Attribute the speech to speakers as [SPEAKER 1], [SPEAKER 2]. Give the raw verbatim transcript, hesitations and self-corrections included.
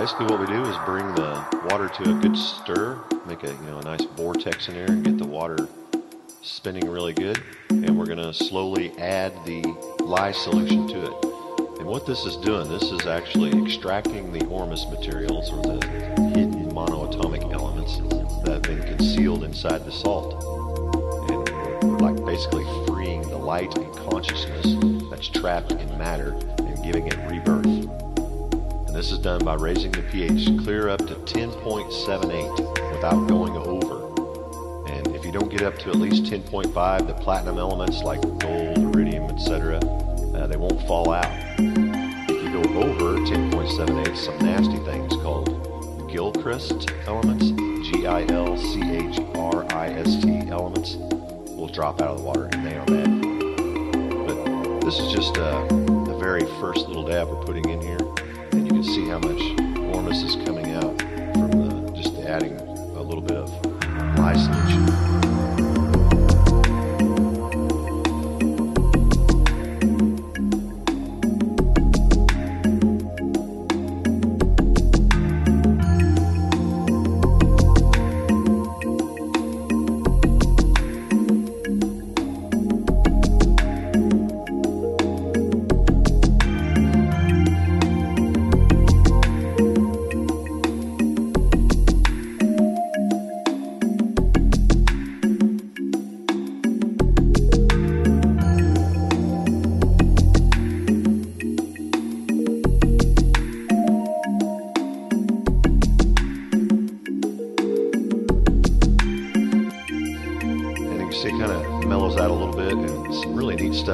[SPEAKER 1] Basically what we do is bring the water to a good stir, make a, you know, a nice vortex in there and get the water spinning really good. And we're going to slowly add the lye solution to it. And what this is doing, this is actually extracting the Ormus materials, or the hidden monoatomic elements that have been concealed inside the salt. And we're like basically freeing the light and consciousness that's trapped in matter and giving it rebirth. And this is done by raising the pH clear up to ten point seven eight without going over. And if you don't get up to at least ten point five, the platinum elements like gold, iridium, et cetera, uh, they won't fall out. If you go over ten point seven eight, some nasty things called Gilchrist elements, G I L C H R I S T elements, will drop out of the water, and they are bad. But this is just uh, the very first little dab we're putting in here, and you can see how much Ormus is coming out from the, just adding a little bit of lye solution.